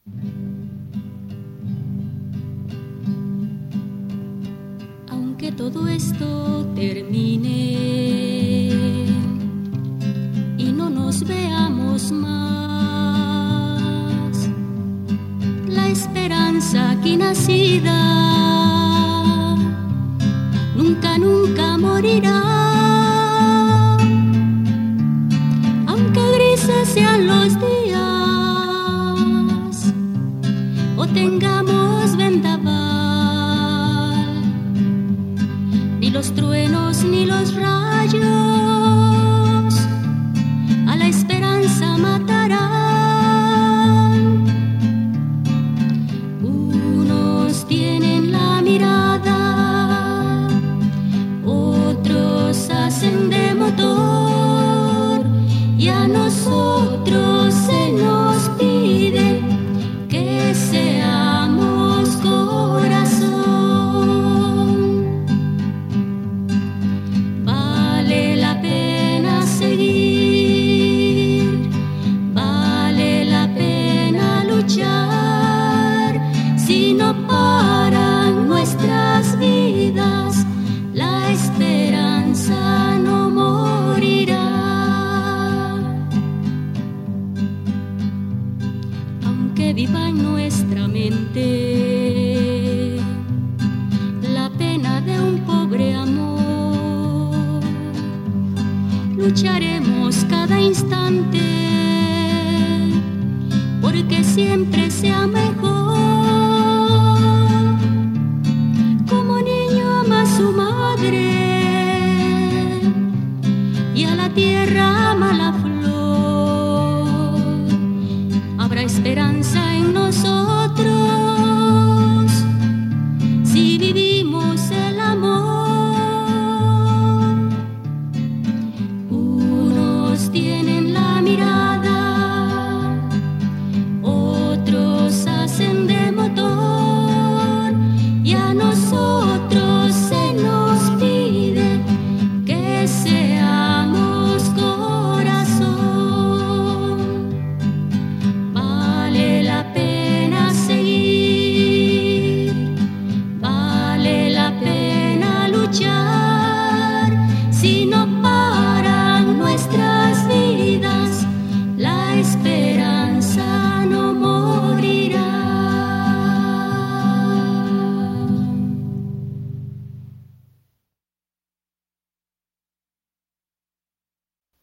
Aunque todo esto termine y no nos veamos más, la esperanza aquí nacida nunca, nunca morirá. Aunque grises sean los días o tengamos vendaval, ni los truenos ni los rayos a la esperanza matarán. Unos tienen la mirada, otros hacen de motor, y a nosotros se nos pide que seamos corazón. Vale la pena seguir, vale la pena luchar, si no paran nuestras vidas, la esperanza no morirá. Aunque viva en nuestra mente la pena de un pobre amor, lucharemos cada instante porque siempre se ama